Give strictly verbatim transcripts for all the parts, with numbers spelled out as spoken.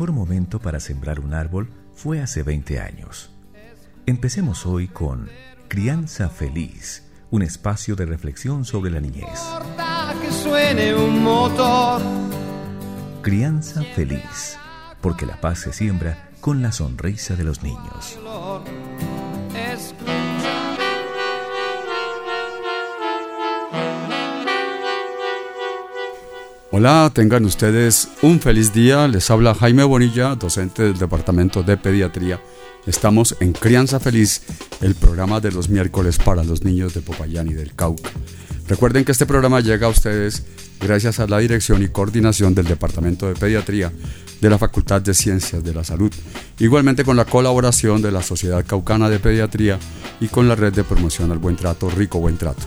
mejor momento para sembrar un árbol fue hace veinte años. Empecemos hoy con Crianza Feliz, un espacio de reflexión sobre la niñez. Que suene un motor. Crianza Feliz, porque la paz se siembra con la sonrisa de los niños. Hola, tengan ustedes un feliz día. Les habla Jaime Bonilla, docente del Departamento de Pediatría. Estamos en Crianza Feliz, el programa de los miércoles para los niños de Popayán y del Cauca. Recuerden que este programa llega a ustedes gracias a la dirección y coordinación del Departamento de Pediatría de la Facultad de Ciencias de la Salud, igualmente con la colaboración de la Sociedad Caucana de Pediatría y con la Red de Promoción al Buen Trato, Rico Buen Trato.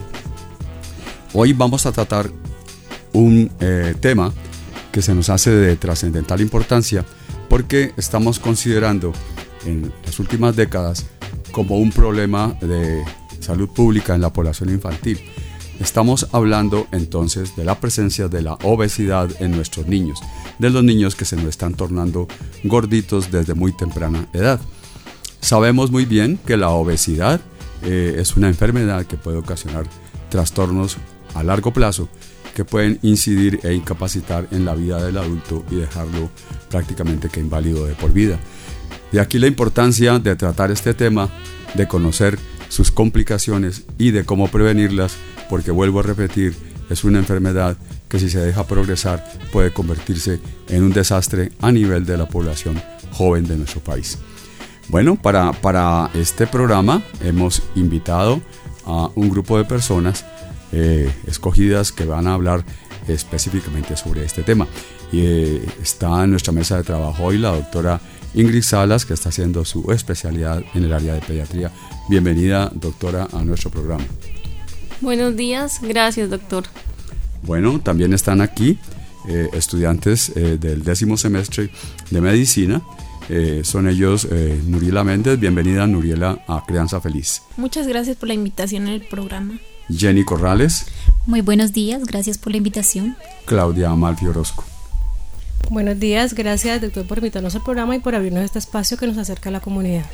Hoy vamos a tratar un eh, tema que se nos hace de trascendental importancia porque estamos considerando en las últimas décadas como un problema de salud pública en la población infantil. Estamos hablando entonces de la presencia de la obesidad en nuestros niños, de los niños que se nos están tornando gorditos desde muy temprana edad. Sabemos muy bien que la obesidad eh, es una enfermedad que puede ocasionar trastornos a largo plazo que pueden incidir e incapacitar en la vida del adulto y dejarlo prácticamente que inválido de por vida. De aquí la importancia de tratar este tema, de conocer sus complicaciones y de cómo prevenirlas, porque vuelvo a repetir, es una enfermedad que si se deja progresar puede convertirse en un desastre a nivel de la población joven de nuestro país. Bueno, para, para este programa hemos invitado a un grupo de personas eh, escogidas que van a hablar específicamente sobre este tema. Y eh, está en nuestra mesa de trabajo hoy la doctora Ingrid Salas, que está haciendo su especialidad en el área de pediatría. Bienvenida, doctora, a nuestro programa. Buenos días, gracias, doctor. Bueno, también están aquí eh, estudiantes eh, del décimo semestre de medicina. Eh, son ellos eh, Nuriela Méndez. Bienvenida, Nuriela, a Crianza Feliz. Muchas gracias por la invitación en el programa. Jenny Corrales. Muy buenos días, gracias por la invitación. Claudia Amalfi Orozco. Buenos días, gracias, doctor, por invitarnos al programa y por abrirnos este espacio que nos acerca a la comunidad.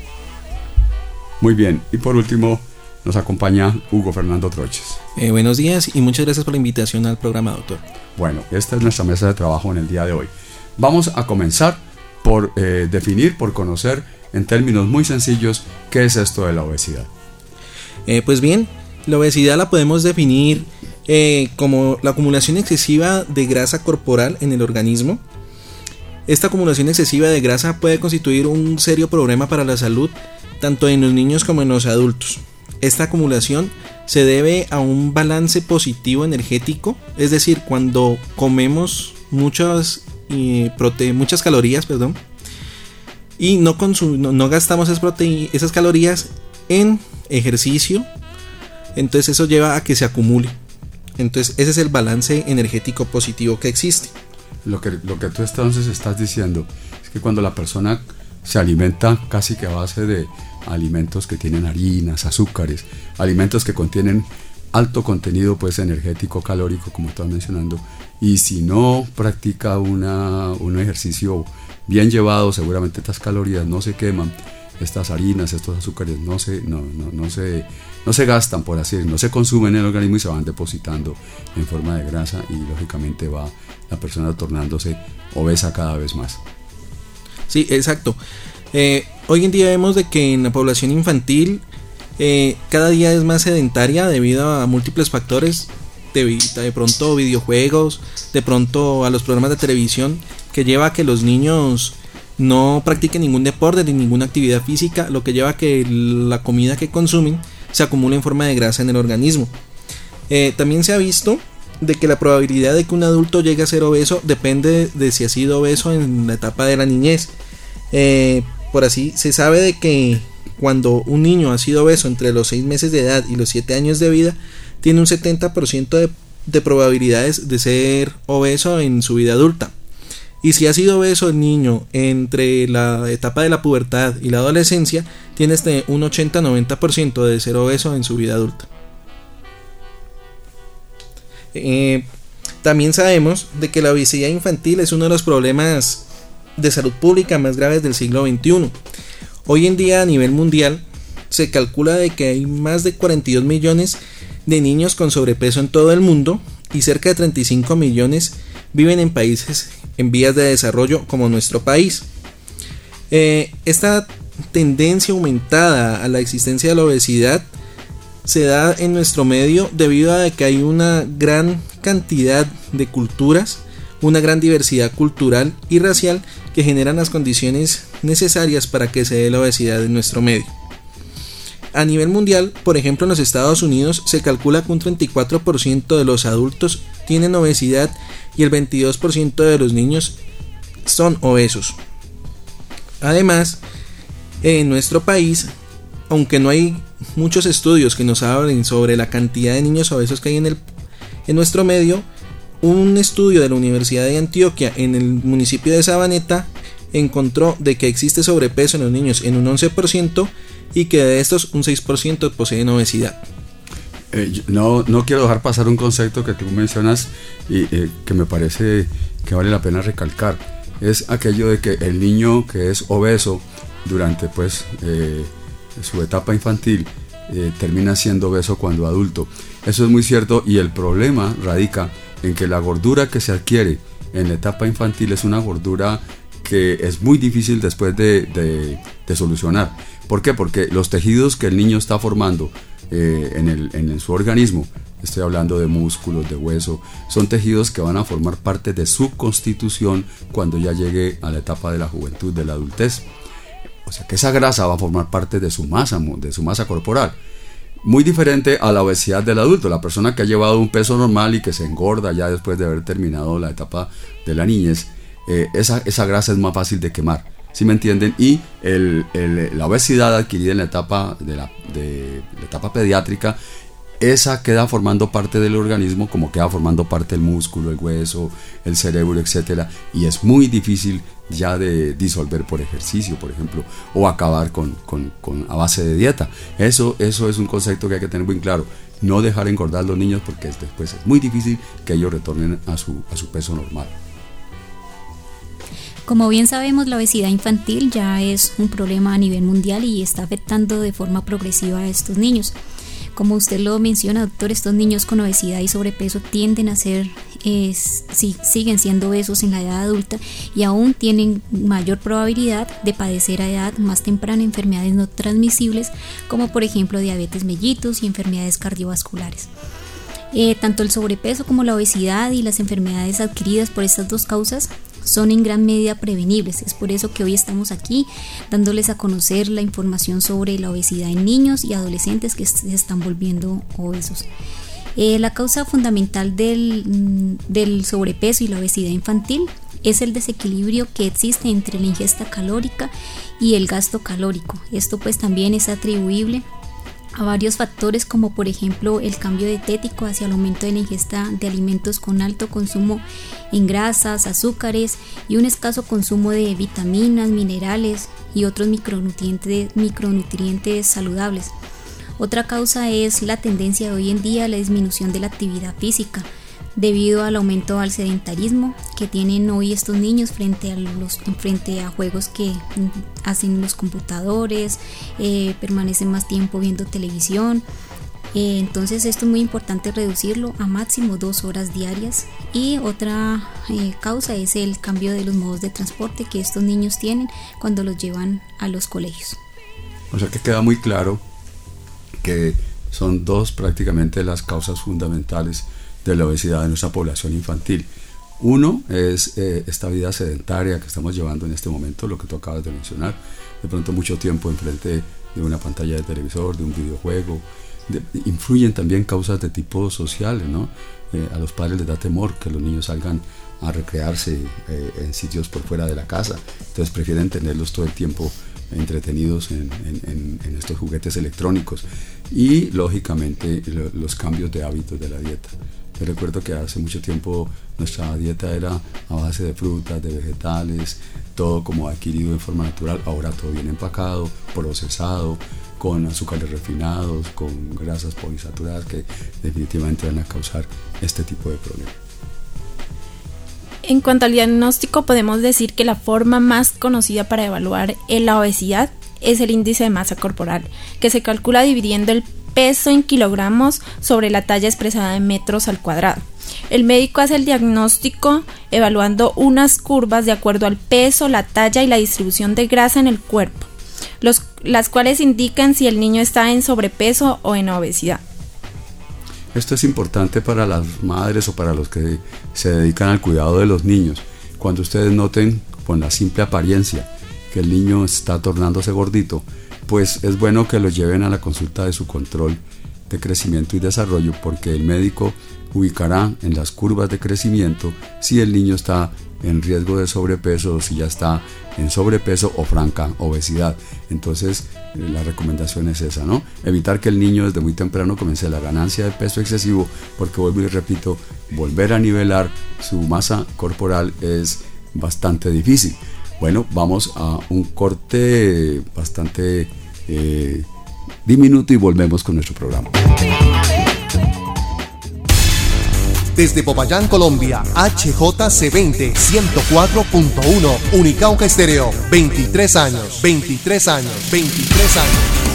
Muy bien, y por último nos acompaña Hugo Fernando Troches. Eh, buenos días y muchas gracias por la invitación al programa, doctor. Bueno, esta es nuestra mesa de trabajo en el día de hoy. Vamos a comenzar por eh, definir, por conocer en términos muy sencillos qué es esto de la obesidad. Eh, pues bien, la obesidad la podemos definir eh, como la acumulación excesiva de grasa corporal en el organismo. Esta acumulación excesiva de grasa puede constituir un serio problema para la salud, tanto en los niños como en los adultos. Esta acumulación se debe a un balance positivo energético, es decir, cuando comemos muchas, eh, prote- muchas calorías, perdón, y no, consum- no, no gastamos esas, prote- esas calorías en ejercicio, entonces eso lleva a que se acumule. Entonces ese es el balance energético positivo que existe. Lo que, lo que tú entonces estás diciendo es que cuando la persona se alimenta casi que a base de alimentos que tienen harinas, azúcares, alimentos que contienen alto contenido pues energético, calórico, como estás mencionando, y si no practica una, un ejercicio bien llevado, seguramente estas calorías no se queman, estas harinas, estos azúcares no se, no, no, no se, no se gastan, por así decirlo, no se consumen en el organismo y se van depositando en forma de grasa y lógicamente va la persona tornándose obesa cada vez más. Sí, exacto. Eh, hoy en día vemos de que en la población infantil eh, cada día es más sedentaria debido a múltiples factores, de, de pronto videojuegos, de pronto a los programas de televisión, que lleva a que los niños no practiquen ningún deporte ni ninguna actividad física, lo que lleva a que la comida que consumen se acumule en forma de grasa en el organismo. Eh, también se ha visto de que la probabilidad de que un adulto llegue a ser obeso depende de si ha sido obeso en la etapa de la niñez. Eh, por así, se sabe de que cuando un niño ha sido obeso entre los seis meses de edad y los siete años de vida, tiene un setenta por ciento de, de probabilidades de ser obeso en su vida adulta. Y si ha sido obeso el niño entre la etapa de la pubertad y la adolescencia, tiene este un ochenta a noventa por ciento de ser obeso en su vida adulta. Eh, también sabemos de que la obesidad infantil es uno de los problemas de salud pública más graves del siglo veintiuno. Hoy en día a nivel mundial se calcula de que hay más de cuarenta y dos millones de niños con sobrepeso en todo el mundo y cerca de treinta y cinco millones viven en países en vías de desarrollo como nuestro país. Eh, esta tendencia aumentada a la existencia de la obesidad se da en nuestro medio debido a que hay una gran cantidad de culturas, una gran diversidad cultural y racial que generan las condiciones necesarias para que se dé la obesidad en nuestro medio. A nivel mundial, por ejemplo en los Estados Unidos, se calcula que un treinta y cuatro por ciento de los adultos tienen obesidad y el veintidós por ciento de los niños son obesos. Además, en nuestro país, aunque no hay muchos estudios que nos hablen sobre la cantidad de niños obesos que hay en, el, en nuestro medio, un estudio de la Universidad de Antioquia en el municipio de Sabaneta encontró de que existe sobrepeso en los niños en un once por ciento y que de estos un seis por ciento poseen obesidad. Eh, no, no quiero dejar pasar un concepto que tú mencionas y eh, que me parece que vale la pena recalcar. Es aquello de que el niño que es obeso durante pues eh, su etapa infantil eh, termina siendo obeso cuando adulto. Eso es muy cierto, y el problema radica en que la gordura que se adquiere en la etapa infantil es una gordura que es muy difícil después de, de, de solucionar. ¿Por qué? Porque los tejidos que el niño está formando eh, en, el, en su organismo, estoy hablando de músculos, de hueso, son tejidos que van a formar parte de su constitución cuando ya llegue a la etapa de la juventud, de la adultez. O sea que esa grasa va a formar parte de su masa, de su masa corporal. Muy diferente a la obesidad del adulto, la persona que ha llevado un peso normal y que se engorda ya después de haber terminado la etapa de la niñez, eh, esa, esa grasa es más fácil de quemar, ¿sí me entienden? Y el, el, la obesidad adquirida en la etapa, de la, de la etapa pediátrica, esa queda formando parte del organismo como queda formando parte el músculo, el hueso, el cerebro, etcétera, y es muy difícil ya de disolver por ejercicio, por ejemplo, o acabar con, con, con a base de dieta. Eso, eso es un concepto que hay que tener muy claro. No dejar engordar a los niños porque después es muy difícil que ellos retornen a su, a su peso normal. Como bien sabemos, la obesidad infantil ya es un problema a nivel mundial y está afectando de forma progresiva a estos niños. Como usted lo menciona, doctor, estos niños con obesidad y sobrepeso tienden a ser, eh, sí, siguen siendo obesos en la edad adulta y aún tienen mayor probabilidad de padecer a edad más temprana enfermedades no transmisibles, como por ejemplo diabetes mellitus y enfermedades cardiovasculares. Eh, tanto el sobrepeso como la obesidad y las enfermedades adquiridas por estas dos causas son en gran medida prevenibles. Es por eso que hoy estamos aquí dándoles a conocer la información sobre la obesidad en niños y adolescentes que se están volviendo obesos. Eh, la causa fundamental del, del sobrepeso y la obesidad infantil es el desequilibrio que existe entre la ingesta calórica y el gasto calórico. Esto pues también es atribuible a varios factores, como por ejemplo el cambio dietético hacia el aumento de la ingesta de alimentos con alto consumo en grasas, azúcares y un escaso consumo de vitaminas, minerales y otros micronutrientes, micronutrientes saludables. Otra causa es la tendencia de hoy en día a la disminución de la actividad física debido al aumento al sedentarismo que tienen hoy estos niños frente a, los, frente a juegos que hacen los computadores, eh, permanecen más tiempo viendo televisión. Eh, entonces esto es muy importante reducirlo a máximo dos horas diarias. Y otra eh, causa es el cambio de los modos de transporte que estos niños tienen cuando los llevan a los colegios. O sea que queda muy claro que son dos prácticamente las causas fundamentales de la obesidad de nuestra población infantil. Uno es eh, esta vida sedentaria que estamos llevando en este momento, lo que tú acabas de mencionar, de pronto mucho tiempo enfrente de una pantalla de televisor, de un videojuego. De, influyen también causas de tipo sociales, ¿no? Eh, a los padres les da temor que los niños salgan a recrearse eh, en sitios por fuera de la casa, entonces prefieren tenerlos todo el tiempo entretenidos en, en, en estos juguetes electrónicos. Y lógicamente lo, los cambios de hábitos de la dieta. Yo recuerdo que hace mucho tiempo nuestra dieta era a base de frutas, de vegetales, todo como adquirido en forma natural. Ahora todo viene empacado, procesado, con azúcares refinados, con grasas poliinsaturadas que definitivamente van a causar este tipo de problemas. En cuanto al diagnóstico, podemos decir que la forma más conocida para evaluar la obesidad es el índice de masa corporal, que se calcula dividiendo el peso en kilogramos sobre la talla expresada en metros al cuadrado. El médico hace el diagnóstico evaluando unas curvas de acuerdo al peso, la talla y la distribución de grasa en el cuerpo, los, las cuales indican si el niño está en sobrepeso o en obesidad. Esto es importante para las madres o para los que se dedican al cuidado de los niños. Cuando ustedes noten con la simple apariencia que el niño está tornándose gordito, pues es bueno que lo lleven a la consulta de su control de crecimiento y desarrollo, porque el médico ubicará en las curvas de crecimiento si el niño está en riesgo de sobrepeso o si ya está en sobrepeso o franca obesidad. Entonces la recomendación es esa, ¿no? Evitar que el niño desde muy temprano comience la ganancia de peso excesivo, porque vuelvo y repito, volver a nivelar su masa corporal es bastante difícil. Bueno, vamos a un corte bastante eh, diminuto y volvemos con nuestro programa. Desde Popayán, Colombia, H J C veinte, ciento cuatro punto uno, Unicauca Estéreo, veintitrés años, veintitrés años, veintitrés años.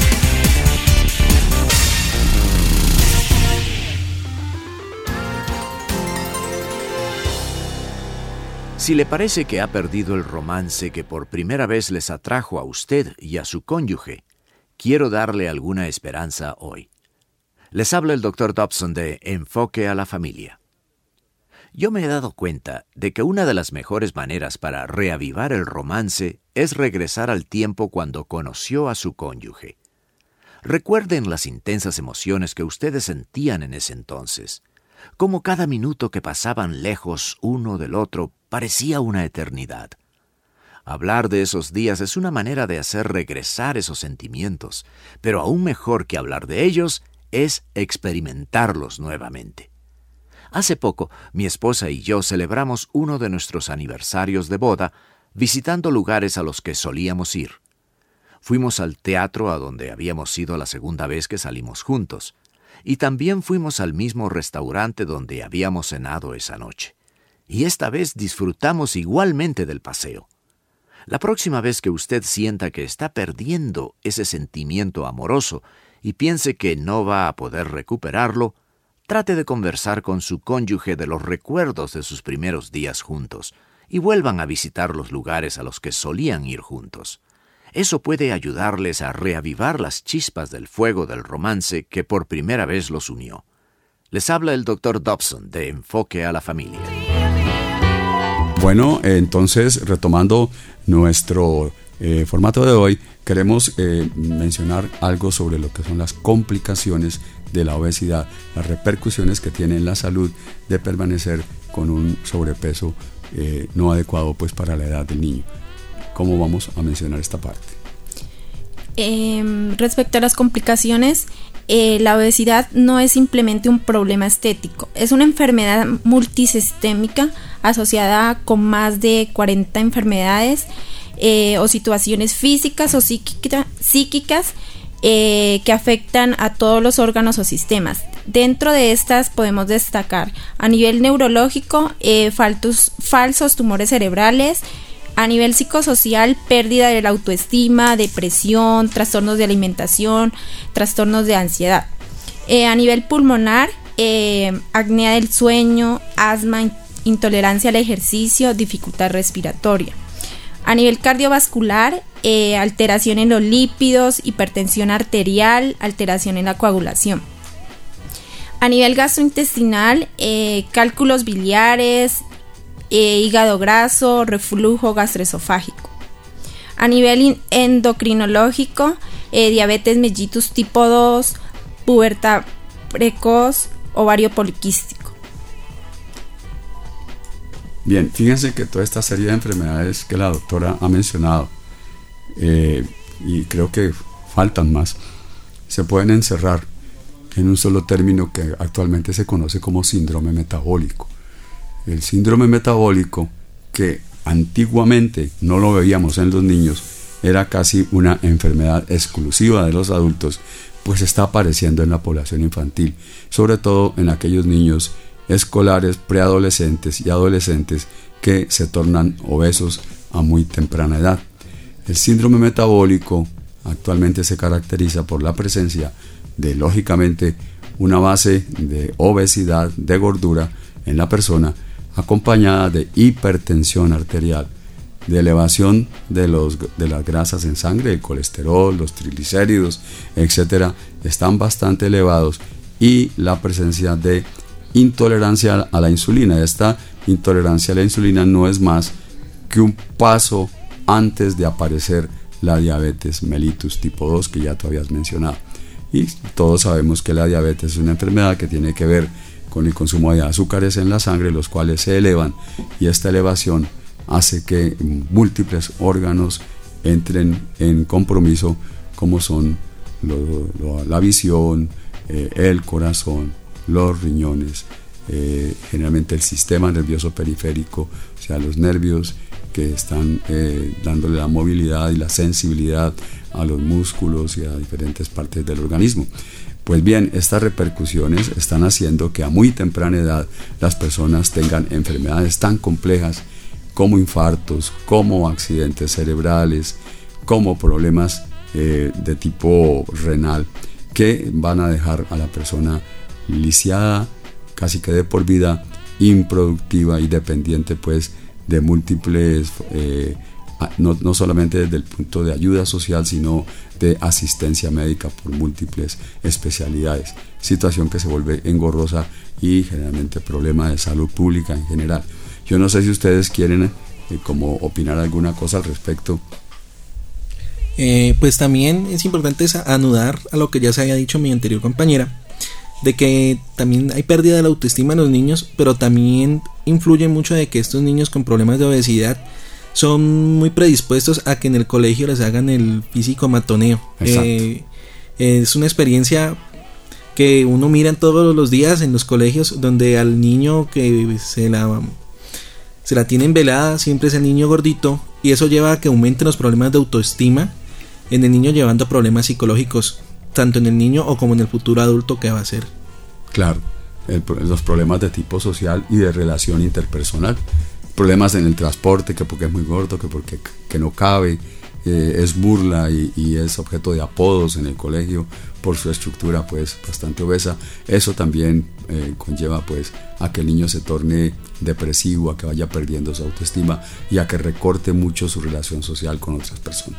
Si le parece que ha perdido el romance que por primera vez les atrajo a usted y a su cónyuge, quiero darle alguna esperanza hoy. Les habla el doctor Dobson de Enfoque a la Familia. Yo me he dado cuenta de que una de las mejores maneras para reavivar el romance es regresar al tiempo cuando conoció a su cónyuge. Recuerden las intensas emociones que ustedes sentían en ese entonces, cómo cada minuto que pasaban lejos uno del otro parecía una eternidad. Hablar de esos días es una manera de hacer regresar esos sentimientos, pero aún mejor que hablar de ellos es experimentarlos nuevamente. Hace poco, mi esposa y yo celebramos uno de nuestros aniversarios de boda visitando lugares a los que solíamos ir. Fuimos al teatro a donde habíamos ido la segunda vez que salimos juntos, y también fuimos al mismo restaurante donde habíamos cenado esa noche. Y esta vez disfrutamos igualmente del paseo. La próxima vez que usted sienta que está perdiendo ese sentimiento amoroso y piense que no va a poder recuperarlo, trate de conversar con su cónyuge de los recuerdos de sus primeros días juntos y vuelvan a visitar los lugares a los que solían ir juntos. Eso puede ayudarles a reavivar las chispas del fuego del romance que por primera vez los unió. Les habla el doctor Dobson de Enfoque a la Familia. Bueno, entonces, retomando nuestro eh, formato de hoy, queremos eh, mencionar algo sobre lo que son las complicaciones de la obesidad, las repercusiones que tiene en la salud de permanecer con un sobrepeso eh, no adecuado pues para la edad del niño. ¿Cómo vamos a mencionar esta parte? Eh, respecto a las complicaciones, eh, la obesidad no es simplemente un problema estético, es una enfermedad multisistémica asociada con más de cuarenta enfermedades eh, o situaciones físicas o psíquica, psíquicas eh, que afectan a todos los órganos o sistemas. Dentro de estas podemos destacar a nivel neurológico eh, faltos, falsos tumores cerebrales. A nivel psicosocial, pérdida de la autoestima, depresión, trastornos de alimentación, trastornos de ansiedad. Eh, a nivel pulmonar, eh, apnea del sueño, asma, intolerancia al ejercicio, dificultad respiratoria. A nivel cardiovascular, eh, alteración en los lípidos, hipertensión arterial, alteración en la coagulación. A nivel gastrointestinal, eh, cálculos biliares, Eh, hígado graso, reflujo gastroesofágico. A nivel endocrinológico, eh, diabetes mellitus tipo dos, pubertad precoz, ovario poliquístico. Bien, fíjense que toda esta serie de enfermedades que la doctora ha mencionado, eh, y creo que faltan más, se pueden encerrar en un solo término que actualmente se conoce como síndrome metabólico. El síndrome metabólico, que antiguamente no lo veíamos en los niños, era casi una enfermedad exclusiva de los adultos, pues está apareciendo en la población infantil, sobre todo en aquellos niños escolares, preadolescentes y adolescentes que se tornan obesos a muy temprana edad. El síndrome metabólico actualmente se caracteriza por la presencia de, lógicamente, una base de obesidad, de gordura en la persona, acompañada de hipertensión arterial, de elevación de, los, de las grasas en sangre, el colesterol, los triglicéridos, etcétera, están bastante elevados, y la presencia de intolerancia a la insulina. Esta intolerancia a la insulina no es más que un paso antes de aparecer la diabetes mellitus tipo dos, que ya tú habías mencionado. Y todos sabemos que la diabetes es una enfermedad que tiene que ver con el consumo de azúcares en la sangre, los cuales se elevan, y esta elevación hace que múltiples órganos entren en compromiso, como son lo, lo, la visión, eh, el corazón, los riñones, eh, generalmente el sistema nervioso periférico, o sea, los nervios que están eh, dándole la movilidad y la sensibilidad a los músculos y a diferentes partes del organismo. Pues bien, estas repercusiones están haciendo que a muy temprana edad las personas tengan enfermedades tan complejas como infartos, como accidentes cerebrales, como problemas eh, de tipo renal, que van a dejar a la persona lisiada, casi que de por vida, improductiva y dependiente pues de múltiples, eh, no, no solamente desde el punto de ayuda social, sino de asistencia médica por múltiples especialidades, situación que se vuelve engorrosa y generalmente problema de salud pública en general. Yo no sé si ustedes quieren eh, como opinar alguna cosa al respecto. Eh, pues también es importante anudar a lo que ya se había dicho mi anterior compañera, de que también hay pérdida de la autoestima en los niños, pero también influye mucho de que estos niños con problemas de obesidad son muy predispuestos a que en el colegio les hagan el físico matoneo. Eh, es una experiencia que uno mira todos los días en los colegios, donde al niño que se la, se la tienen velada siempre es el niño gordito, y eso lleva a que aumenten los problemas de autoestima en el niño, llevando a problemas psicológicos tanto en el niño o como en el futuro adulto que va a ser. Claro, el, los problemas de tipo social y de relación interpersonal, problemas en el transporte, que porque es muy gordo, que porque que no cabe, eh, es burla y, y es objeto de apodos en el colegio por su estructura pues bastante obesa. Eso también eh, conlleva pues a que el niño se torne depresivo, a que vaya perdiendo su autoestima y a que recorte mucho su relación social con otras personas.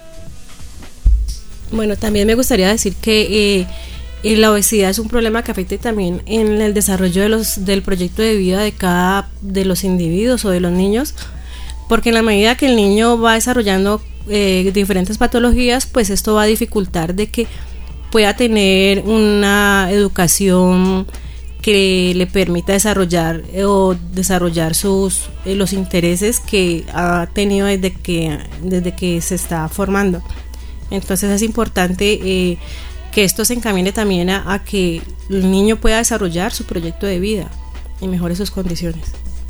Bueno, también me gustaría decir que eh, la obesidad es un problema que afecta también en el desarrollo de los, del proyecto de vida de cada de los individuos o de los niños, porque en la medida que el niño va desarrollando eh, diferentes patologías, pues esto va a dificultar de que pueda tener una educación que le permita desarrollar eh, o desarrollar sus eh, los intereses que ha tenido desde que desde que se está formando. Entonces es importante eh, que esto se encamine también a, a que el niño pueda desarrollar su proyecto de vida y mejore sus condiciones.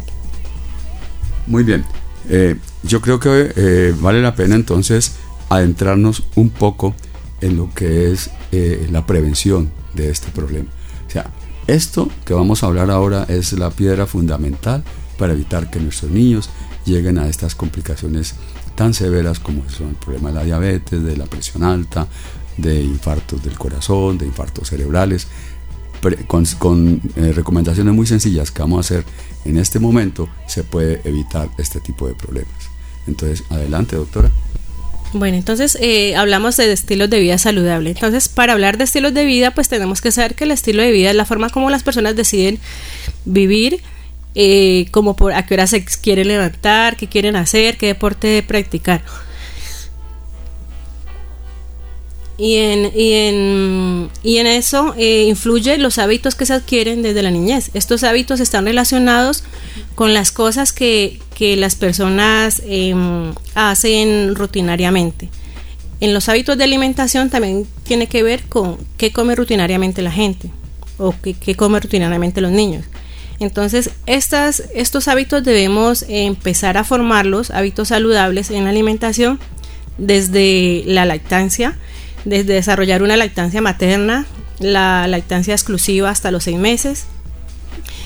Muy bien, eh, yo creo que eh, vale la pena entonces adentrarnos un poco en lo que es eh, la prevención de este problema. O sea, esto que vamos a hablar ahora es la piedra fundamental para evitar que nuestros niños lleguen a estas complicaciones tan severas como son el problema de la diabetes, de la presión alta, de infartos del corazón, de infartos cerebrales, pre, con, con eh, recomendaciones muy sencillas que vamos a hacer en este momento, se puede evitar este tipo de problemas. Entonces, adelante, doctora. Bueno, entonces eh, hablamos de estilos de vida saludable. Entonces, para hablar de estilos de vida, pues tenemos que saber que el estilo de vida es la forma como las personas deciden vivir, Eh, como por a qué hora se quieren levantar, qué quieren hacer, qué deporte practicar. Y en, y en, y en eso eh, influye los hábitos que se adquieren desde la niñez. Estos hábitos están relacionados con las cosas que, que las personas eh, hacen rutinariamente. En los hábitos de alimentación también tiene que ver con qué come rutinariamente la gente o qué, qué come rutinariamente los niños. Entonces, estas, estos hábitos debemos empezar a formarlos, hábitos saludables en la alimentación, desde la lactancia, desde desarrollar una lactancia materna, la lactancia exclusiva hasta los seis meses,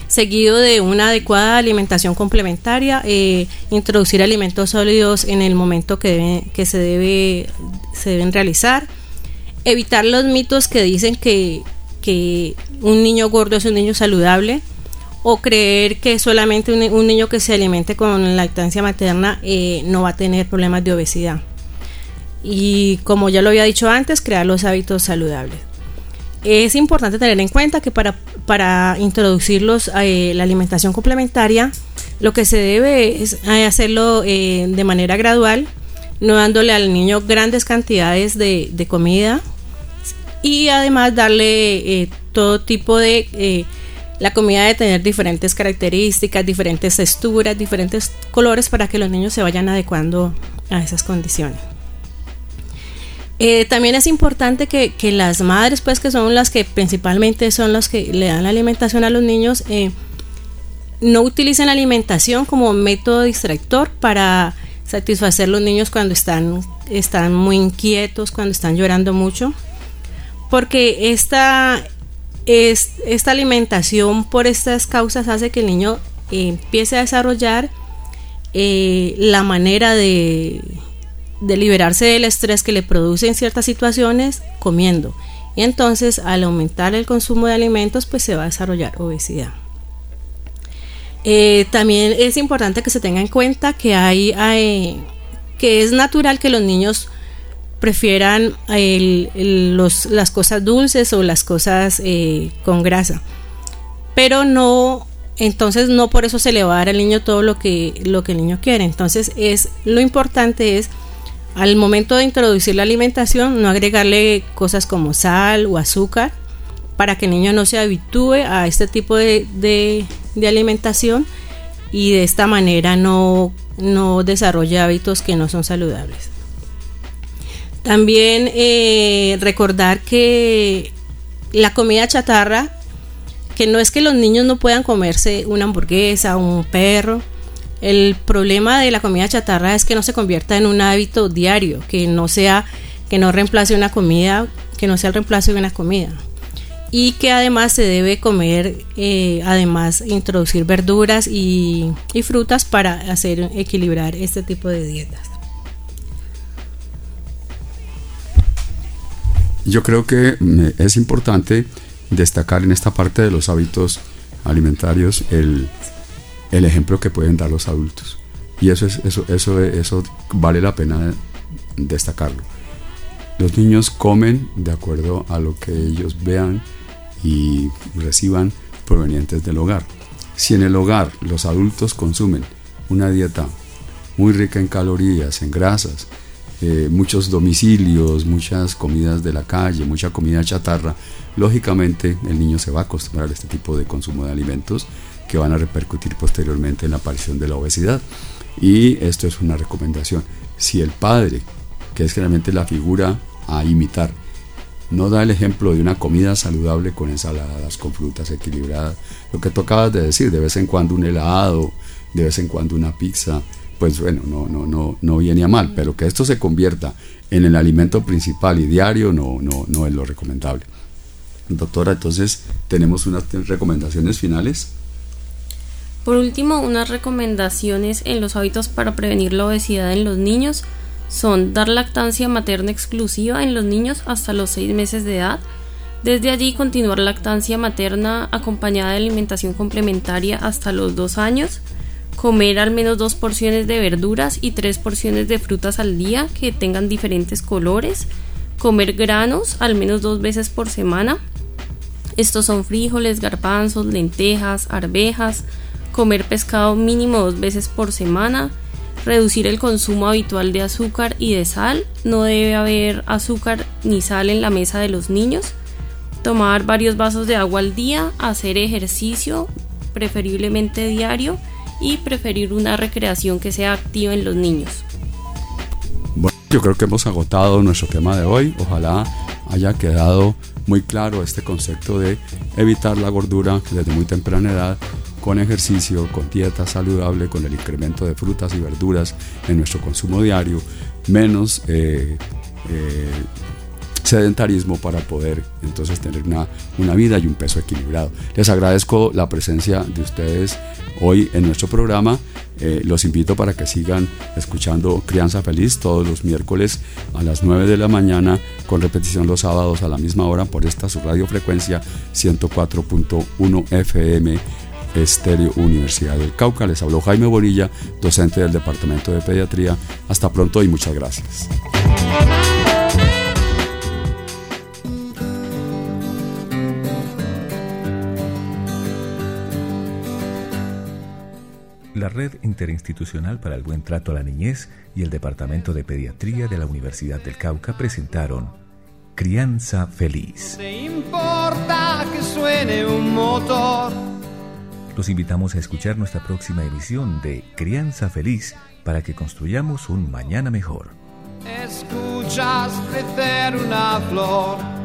seguido de una adecuada alimentación complementaria, eh, introducir alimentos sólidos en el momento que, debe, que se, debe, se deben realizar, evitar los mitos que dicen que, que un niño gordo es un niño saludable, o creer que solamente un, un niño que se alimente con lactancia materna eh, no va a tener problemas de obesidad. Y como ya lo había dicho antes, crear los hábitos saludables. Es importante tener en cuenta que para, para introducirlos eh, la alimentación complementaria, lo que se debe es hacerlo eh, de manera gradual, no dándole al niño grandes cantidades de, de comida, y además darle eh, todo tipo de... Eh, la comida debe tener diferentes características, diferentes texturas, diferentes colores para que los niños se vayan adecuando a esas condiciones. Eh, también es importante que, que las madres, pues, que son las que principalmente son las que le dan la alimentación a los niños, eh, no utilicen la alimentación como método distractor para satisfacer los niños cuando están, están muy inquietos, cuando están llorando mucho, porque esta, es, esta alimentación por estas causas hace que el niño eh, empiece a desarrollar eh, la manera de... de liberarse del estrés que le produce en ciertas situaciones comiendo, y entonces al aumentar el consumo de alimentos pues se va a desarrollar obesidad. Eh, también es importante que se tenga en cuenta que hay, hay que es natural que los niños prefieran el, el, los, las cosas dulces o las cosas eh, con grasa, pero no, entonces no por eso se le va a dar al niño todo lo que, lo que el niño quiere. Entonces es, lo importante es al momento de introducir la alimentación no agregarle cosas como sal o azúcar para que el niño no se habitúe a este tipo de, de, de alimentación y de esta manera no, no desarrolle hábitos que no son saludables. También eh, recordar que la comida chatarra, que no es que los niños no puedan comerse una hamburguesa o un perro. El problema de la comida chatarra es que no se convierta en un hábito diario, que no sea, que no reemplace una comida, que no sea el reemplazo de una comida, y que además se debe comer, eh, además introducir verduras y, y frutas para hacer equilibrar este tipo de dietas. Yo creo que es importante destacar en esta parte de los hábitos alimentarios el el ejemplo que pueden dar los adultos, y eso es eso eso eso vale la pena destacarlo. Los niños comen de acuerdo a lo que ellos vean y reciban provenientes del hogar. Si en el hogar los adultos consumen una dieta muy rica en calorías, en grasas, eh, muchos domicilios, muchas comidas de la calle, mucha comida chatarra, lógicamente el niño se va a acostumbrar a este tipo de consumo de alimentos que van a repercutir posteriormente en la aparición de la obesidad. Y esto es una recomendación. Si el padre, que es generalmente la figura a imitar, no da el ejemplo de una comida saludable con ensaladas, con frutas equilibradas, lo que tú acabas de decir, de vez en cuando un helado, de vez en cuando una pizza, pues bueno, no, no, no, no viene a mal, pero que esto se convierta en el alimento principal y diario no, no, no es lo recomendable. Doctora, entonces tenemos unas recomendaciones finales. Por último, unas recomendaciones en los hábitos para prevenir la obesidad en los niños son dar lactancia materna exclusiva en los niños hasta los seis meses de edad. Desde allí continuar lactancia materna acompañada de alimentación complementaria hasta los dos años. Comer al menos dos porciones de verduras y tres porciones de frutas al día que tengan diferentes colores. Comer granos al menos dos veces por semana. Estos son frijoles, garbanzos, lentejas, arvejas. Comer pescado mínimo dos veces por semana, reducir el consumo habitual de azúcar y de sal, no debe haber azúcar ni sal en la mesa de los niños, tomar varios vasos de agua al día, hacer ejercicio, preferiblemente diario, y preferir una recreación que sea activa en los niños. Bueno, yo creo que hemos agotado nuestro tema de hoy. Ojalá haya quedado muy claro este concepto de evitar la gordura desde muy temprana edad, con ejercicio, con dieta saludable, con el incremento de frutas y verduras en nuestro consumo diario, menos eh, eh, sedentarismo para poder entonces tener una, una vida y un peso equilibrado. Les agradezco la presencia de ustedes hoy en nuestro programa. Eh, los invito para que sigan escuchando Crianza Feliz todos los miércoles a las nueve de la mañana, con repetición los sábados a la misma hora por esta su radiofrecuencia ciento cuatro punto uno F M Estéreo Universidad del Cauca. Les habló Jaime Bonilla, docente del Departamento de Pediatría. Hasta pronto y muchas gracias. La Red Interinstitucional para el Buen Trato a la Niñez y el Departamento de Pediatría de la Universidad del Cauca presentaron Crianza Feliz. No te importa que suene un motor. Los invitamos a escuchar nuestra próxima emisión de Crianza Feliz para que construyamos un mañana mejor. Escuchas crecer una flor.